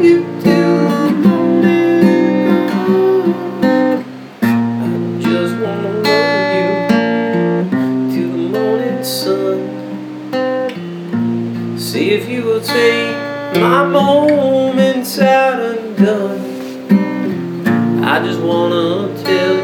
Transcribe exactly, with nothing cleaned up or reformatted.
you till the morning comes. I just wanna love you till the morning sun. See if you will take my moments out undone. I just wanna tell